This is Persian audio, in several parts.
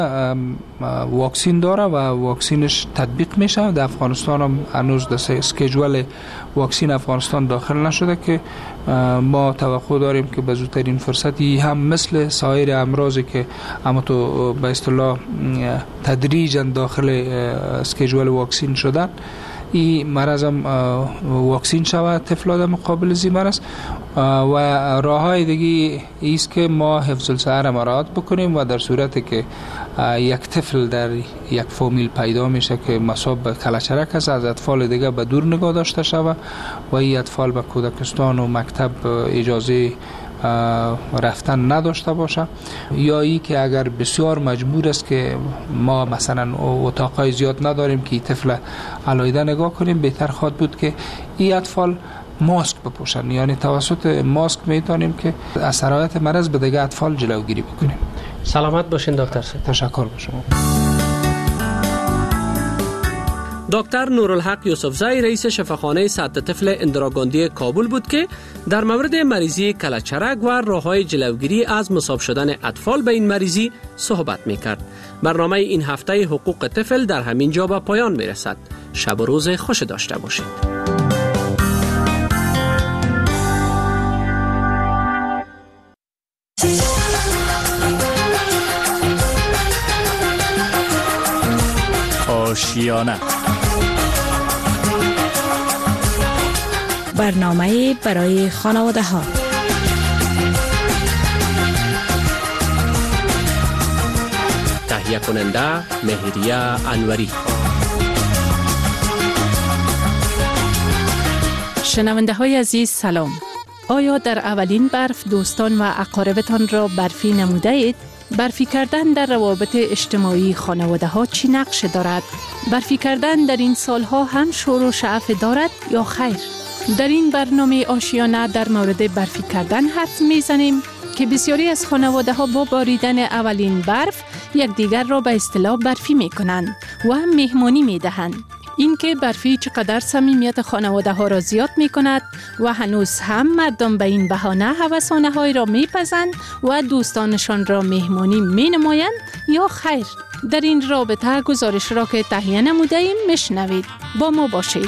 واکسین داره و واکسینش تطبیق میشه. در افغانستان هم هنوز در اسکیجول واکسین افغانستان داخل نشده که ما توقع داریم که به زودترین فرصتی هم مثل سایر امراضی که اما تو به اصطلاح تدریجا داخل اسکیجول واکسین شدن، این مرض هم واکسین شود طفل آدم مقابل زی مرض. و راه های دیگه ایست که ما حفظ الصحه را مراعات بکنیم و در صورتی که یک طفل در یک فامیل پیدا میشه که مصاب به کلچرک است، از اطفال دیگه به دور نگاه داشته شود و این اطفال به کودکستان و مکتب اجازه رفتن نداشته باشه، یا ای که اگر بسیار مجبور است که ما مثلا اتاقای زیاد نداریم که طفل علیحده نگاه کنیم، بهتر خواهد بود که این اطفال ماسک بپوشن. یعنی توسط ماسک میتونیم که از سرایت مرض به دیگه اطفال جلوگیری بکنیم. سلامت باشین دکتر صاحب. تشکر به شما. دکتر نورالحق یوسفزئی رئیس شفاخانه صحت طفل اندراگاندی کابل بود که در مورد مریضی کلچرک و راه‌های جلوگیری از مصاب شدن اطفال به این مریضی صحبت می‌کرد. برنامه این هفته حقوق طفل در همین جا به پایان می‌رسد. شب و روز خوش داشته باشید. آشیانه، برنامه برای خانواده ها. تهیه کننده مهریه انوری. شنونده های عزیز سلام. آیا در اولین برف دوستان و اقاربتان را برفی نموده اید؟ برفی کردن در روابط اجتماعی خانواده ها چی نقش دارد؟ برفی کردن در این سالها هم شور و شعف دارد یا خیر؟ در این برنامه آشیانه در مورد برفی کردن حرف میزنیم که بسیاری از خانواده ها با باریدن اولین برف یکدیگر را به اصطلاح برفی می کنند و هم مهمانی می دهند. این که برفی چقدر صمیمیت خانواده ها را زیاد می کند و هنوز هم مردم به این بهانه هوسانه های را می پزند و دوستانشان را مهمانی می نمایند یا خیر؟ در این رابطه گزارش را که تهیه نموده ایم میشنوید. با ما باشید.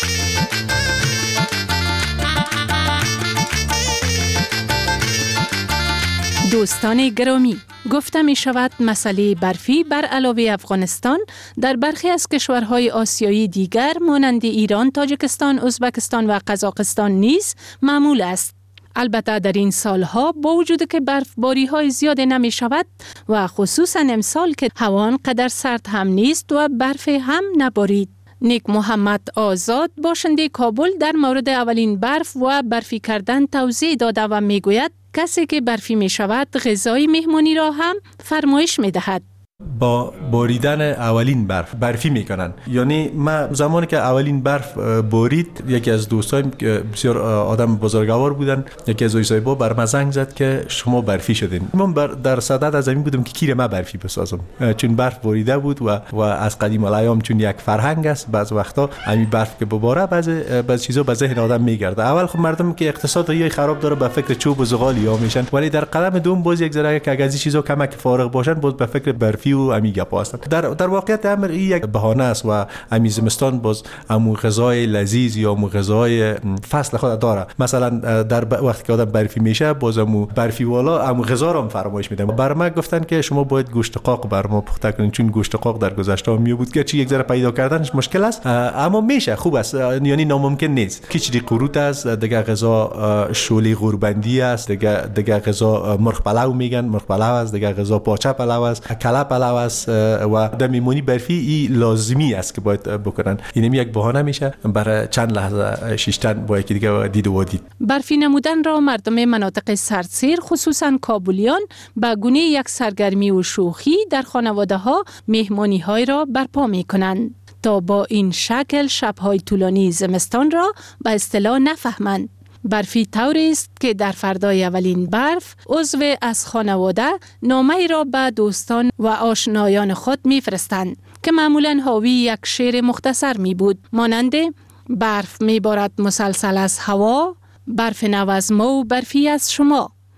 دوستان گرامی، گفته می شود مسئله برفی بر علاوه افغانستان در برخی از کشورهای آسیایی دیگر مانند ایران، تاجیکستان، ازبکستان و قزاقستان نیز معمول است. البته در این سالها با وجود که برفباری های زیاد نمی شود و خصوصا امسال که هوا آنقدر سرد هم نیست و برف هم نبارید. نیک محمد آزاد باشنده کابل در مورد اولین برف و برفی کردن توضیح داده و می گوید کسی که برفی می شود غذای مهمانی را هم فرمایش می دهد. با باریدن اولین برفی میکنن. یعنی من زمانی که اولین برف بارید، یکی از دوستایم که بسیار آدم بزرگوار بودن، یکی از اویسایبا بر من زنگ زد که شما برفی شدین. من در صدد از این بودم که کیر من برفی بسازم، چون برف باریده بود و از قدیم الایام چون یک فرهنگ است، بعض وقتا همین برف که بباره بعضی چیزا به ذهن آدم میگرده. اول خب مردم که اقتصاد خراب داره به فکر چوب و زغال یا میشن، ولی در قدم دوم باز یک ذره که اگه از چیزا کمک فارغ باشن باز به فکر برفی و امیگا هستند. در واقعیت امر این یک بهانه است و امی زمستان باز امو غذای لذیذ یا امو غذای فصل خود داره. مثلا در وقتی که آدم برفی میشه باز امو برفی والا امو غذا رو فرمایش میدن. بر من گفتن که شما باید گوشت قاق بر ما پخته کنین، چون گوشت قاق در گذشته می بود که چی یک ذره پیدا کردنش مشکل است، اما میشه، خوب است، یعنی ناممکن نیست. کیچری قروت است، دیگه غذا شولی غوربندی است، دیگه غذا مرغ پلو میگن، مرغ پلو است، دیگه غذا پاچه پلو است، کله پلو است و در میمونی برفی این لازمی است که باید بکنن. اینم یک بهانه میشه برای چند لحظه شیشتن با یکی دیگه دید و دید. برفی نمودن را مردم مناطق سردسیر خصوصا کابلیان به گونه یک سرگرمی و شوخی در خانواده ها مهمانی های را برپا می کنند تا با این شکل شب‌های طولانی زمستان را به اصطلاح نفهمند. برفی طوری است که در فردای اولین برف عضو از خانواده نامه را به دوستان و آشنایان خود می‌فرستند که معمولاً حاوی یک شعر مختصر می بود، مانند برف می‌بارد مسلسل از هوا، برف نو از ما و برفی از شما.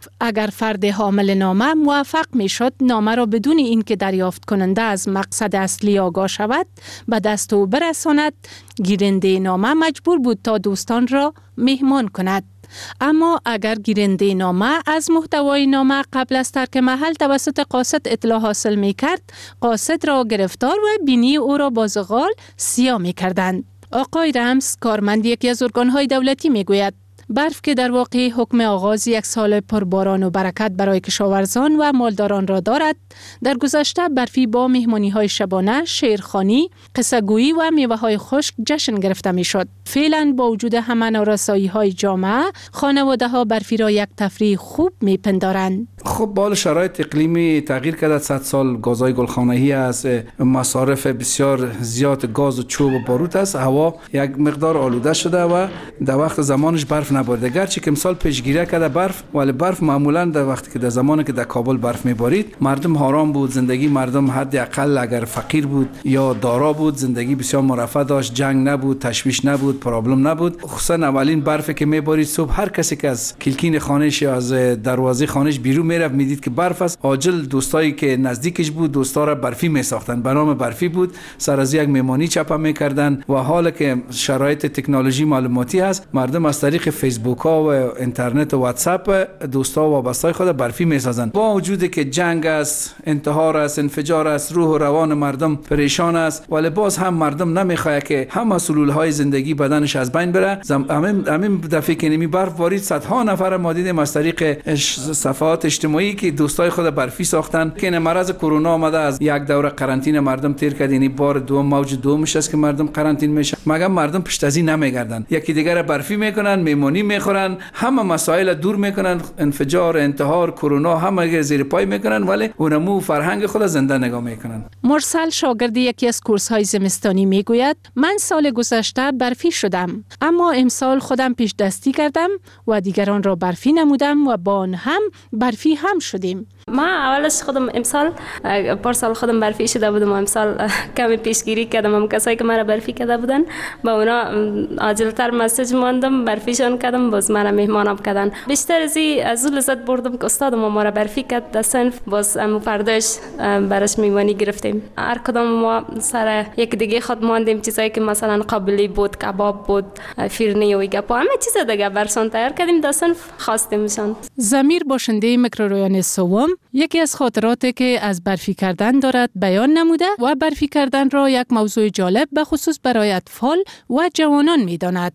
اگر فرد حامل نامه موفق می شد نامه را بدون اینکه دریافت کننده از مقصد اصلی آگاه شود به دست او برساند، گیرنده نامه مجبور بود تا دوستان را مهمان کند. اما اگر گیرنده نامه از محتوای نامه قبل از ترک محل توسط قاصد اطلاع حاصل می کرد، قاصد را گرفتار و بینی او را با زغال سیاه می کردند. آقای رمز، کارمند یکی از ارگان‌های دولتی، می گوید برف که در واقع حکم آغاز یک سال پرباران و برکت برای کشاورزان و مالداران را دارد، در گذشته برفی با مهمانی‌های شبانه، شعرخوانی، قصه‌گویی و میوه‌های خشک جشن گرفته می‌شد. فعلاً با وجود همه نارسایی‌های جامعه، خانواده‌ها برفی را یک تفریح خوب می‌پندارند. خب با شرایط اقلیمی تغییر کرده، 100 سال گازهای گلخانه‌ای است، مصارف بسیار زیاد گاز و چوب و باروت است، هوا یک مقدار آلوده شده و در وقت زمانش برف نبارید. گرچه که امسال پیشگیری کرده برف، ولی برف معمولا در وقتی که در زمانی که در کابل برف میبارید مردم آرام بود، زندگی مردم حداقل اگر فقیر بود یا دارا بود زندگی بسیار مرفه داشت، جنگ نبود، تشویش نبود، پرابلم نبود. خصوصا اولین برفی که میبارید صبح هر کسی که از کلکین خانه‌اش یا از دروازه خانه‌اش بیرون میرفت میدید که برف است. عاجل دوستایی که نزدیکش بود دوستا را برفی میساختن، به نام برفی بود، سر از یک مهمانی چپا میکردن. و حالا که شرایط تکنولوژی معلوماتی هست، مردم از طریق فیسبوک ها و اینترنت و واتساپ دوستا و وابسته‌های خود برفی میسازن. با وجودی که جنگ است، انتحار است، انفجار است، روح و روان مردم پریشان است، ولی باز هم مردم نمیخواد که همه سلولهای زندگی بدنش از بین بره. همین دفعه که نمی برف بارید صدها نفر ما دیدیم از طریق صفحات اجتماعی که دوستای خود برفی ساختن. که مرض کرونا آمده، از یک دوره قرنطینه مردم تیر کرد، یعنی بار دوم موج دومش است که مردم قرنطین میشن، مگر مردم پشت از این نمیگردن، یکی دیگر برفی میکنن، میمونی میخورن، همه مسائل دور میکنن، انفجار، انتحار، کرونا همه زیر پای میکنن، ولی اونمو فرهنگ خود زنده نگاه میکنن. مرسل، شاگرد یکی از کورس‌های زمستانی، میگوید من سال گذشته برفی شدم، اما امسال خودم پیش دستی کردم و دیگران را برفی نمودم و با آن هم برفی هم شدیم. ما اولش خودم امسال پارسال خودم برفی شده بودم و امسال کمی پیشگیری کردم. هم کسایی که مرا برفی کرده بودن با اونا عاجلتر مسیج ماندم، برفیشان کردم، باز مرا مهمانم کردن. بیشتر از اون لذت بردم که استادم ما را برفی کرد در صنف، باز فرداش براش میوانی گرفتیم. هر کدام ما سر یک دیگه خود ماندیم، چیزایی که مثلا قابلی بود، کباب بود، فیرنی و گپا، همه چیز دیگه برسان تیار کردیم در صنف خواستیمشان. ضمیر، باشنده میکرورایون سوم، یکی از خاطراتی که از برفی کردن دارد بیان نموده و برفی کردن را یک موضوع جالب به خصوص برای اطفال و جوانان می‌داند.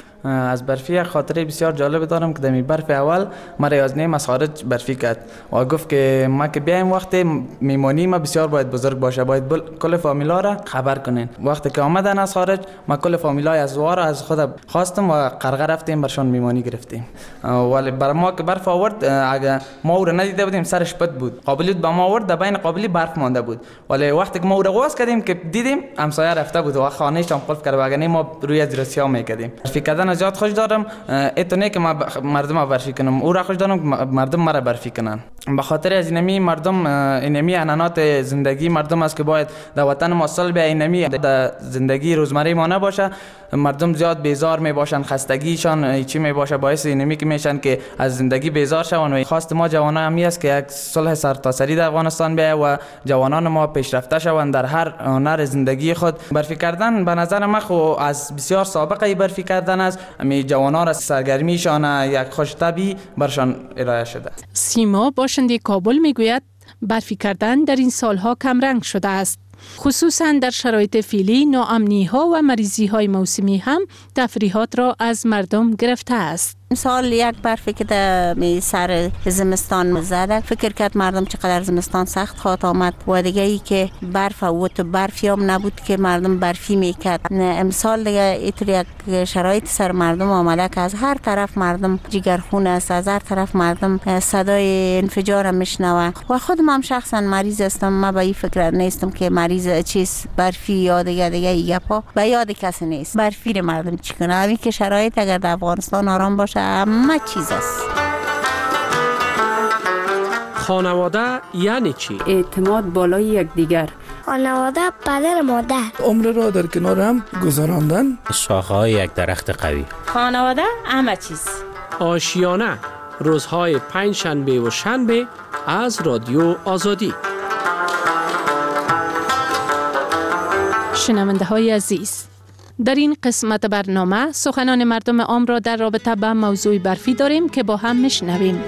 از برفی یک خاطره بسیار جالب دارم که دمی برف اول مرا یازنیم از خارج برفی کرد و گفت که ما که بیایم وقت میمانی ما بسیار باید بزرگ باشه، باید کل فامیلا را خبر کنین. وقتی که آمدن از خارج ما کل فامیلای از وار از خود خواستم و قرقه رفتیم برشان میمانی گرفتیم. ولی بر ما که برف آورد، اگه ما او را ندیده بودیم سرش پد بود، قابلیت به ما آورد، در بین قابلی برف مانده بود، ولی وقتی که ما او را قواس کردیم که دیدیم همسایه رفته بود و خانه‌اش هم قفل کرده، اگه ما روی از رسیا میکردیم. برفی کردن زیاد خوش دارم، اتونه که مردم برفی کنم، او را خوش دارم که مردم مرا برفی کنن. به خاطر از اینمی مردم، اینمی عنعنات زندگی مردم است که باید در وطن ما اصل به اینمی در زندگی روزمره ما نباشه. مردم زیاد بیزار می باشن، خستگیشان چی می باشه، باعث اینمی که میشن که از زندگی بیزار شون. و خواست ما جوانان همی است که یک صلح سرتاسری در افغانستان بیاید و جوانان ما پیشرفته شوند در هر هنر زندگی خود. برفی کردن به نظر من خو از بسیار سابقه برفی کردن است، می جوانان را سرگرمیشان یک خوش طبعی برشان ارائه شده. سیما، باشنده کابل، میگوید برفی کردن در این سالها کم رنگ شده است. خصوصاً در شرایط فعلی ناامنی‌ها و مریضی‌های موسمی هم تفریحات را از مردم گرفته است. سال یک برفی که در سر زمستان زده، فکر کرد مردم چقدر زمستان سخت خواهد آمد و دیگه ای که برف و تو برفیام نبود که مردم برفی میکرد. امسال دیگه اینطور یک شرایط سر مردم آمده که از هر طرف مردم جگرخون است، از هر طرف مردم صدای انفجار میشنوه و خودم هم شخصا مریض هستم. من به این فکر نیستم که مریض چیز برفی یا دیگه گپا به یاد کسی نیست. برفی مردم چی کنه؟ همین که شرایط اگر در افغانستان آرام باشه همه چیز است. خانواده یعنی چی؟ اعتماد بالای یکدیگر. خانواده پدر مادر. عمر را در کنار هم گذراندن. شاخه‌های یک درخت قوی. خانواده همه چیز. آشیانه روزهای پنج شنبه و شنبه از رادیو آزادی. شنونده های عزیز، در این قسمت برنامه سخنان مردم عام را در رابطه با موضوع برفی داریم که با هم میشنویم.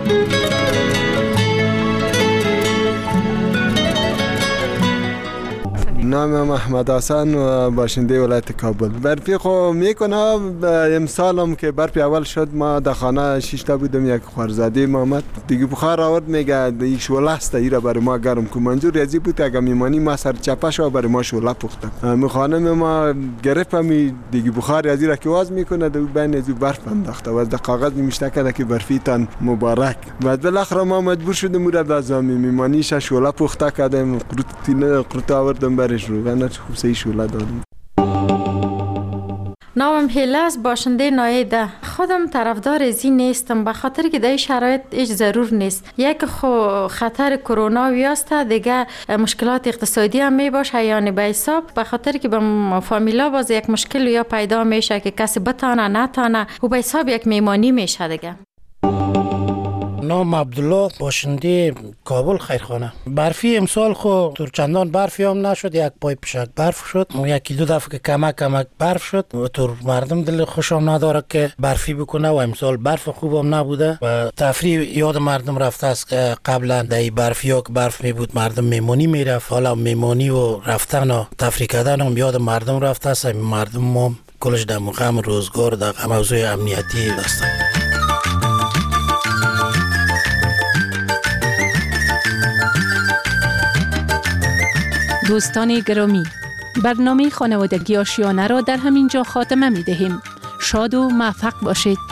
نام احمد حسن و باشنده ولایت کابل. برفی خو میکنه. امسال هم که برفی اول شد ما در خانه 6 تا بودم، یک خورزاده محمد دیگه بخار آورد، میگه یک شعله است ایرا برای ما گرم کو. منظور ازی بود اگه میمانی ما سر چپش و برای ما شعله پخته. می خانم ما گرفتم دیگه بخار ازی را که واز میکنه دو بین ازی برف انداخته و از کاغذ میشته کرده که برفی تان مبارک. بعد بالاخره ما مجبور شدیم مورد از میمانیش شعله پخته کردیم، قروت آوردم برش رو و نه خوب سهی شعله دادم. نامم هیله است، باشنده نایده. خودم طرفدار ازی نیستم، به خاطر که در شرایط هیچ ضرور نیست. یک خطر کرونا ویاسته، دیگه مشکلات اقتصادی هم می باشه، یعنی به حساب به خاطر که به فامیلا باز یک مشکل یا پیدا میشه که کسی بتانه نتانه و به حساب یک میمانی میشه دیگه. نام عبدالله، باشنده کابل خیرخانه. برفی امسال خو تو چندان برفی هم نشد، یک پای پشک برف شد، یکی دو دفعه که کمک برف شد و تو مردم دل خوشم نداره که برفی بکنه و امسال برف خوبم نبوده و تفریح یاد مردم رفته است که قبلا در برفی ها که برف می بود مردم میمونی میرفت، حالا میمونی و رفتن و تفریح کردن هم یاد مردم رفته است. مردم هم کلش در مقام روزگار در موضوع امنیتی داشتن. دوستان گرامی، برنامه خانوادگی آشیانه را در همین جا خاتمه می دهیم. شاد و موفق باشید.